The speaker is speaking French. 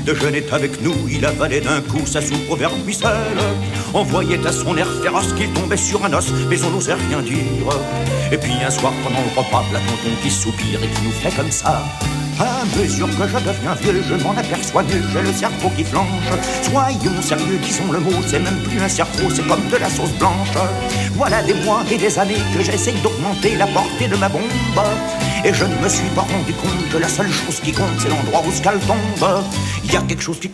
déjeunait avec nous, il avalait d'un coup sa soupe au vermicelle. On voyait à son air féroce qu'il tombait sur un os, mais on n'osait rien dire. Et puis un soir pendant le repas, la tonton qui soupire et qui nous fait comme ça. À mesure que je deviens vieux, je m'en aperçois mieux, j'ai le cerveau qui flanche. Soyons sérieux, disons le mot, c'est même plus un cerveau, c'est comme de la sauce blanche. Voilà des mois et des années que j'essaye d'augmenter la portée de ma bombe. Et je ne me suis pas rendu compte que la seule chose qui compte, c'est l'endroit où ce qu'elle tombe. Il y a quelque chose qui